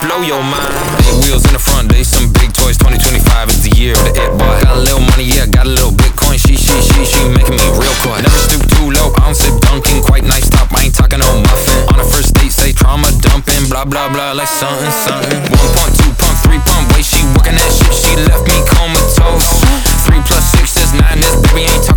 blow your mind. 8 wheels in the front, they some big toys. 2025 is the year of the it boy. Got a little money, yeah, got a little Bitcoin. She making me real quiet. Never stoop too low, I don't sip Dunkin'. Quite nice top, I ain't talking no muffin. On a first date, say trauma dumping. Blah, blah, blah, like something. 1 pump, 2 pump, 3 pump. Way she working that shit, she left me comatose. 3 plus 6 is 9, this baby ain't talking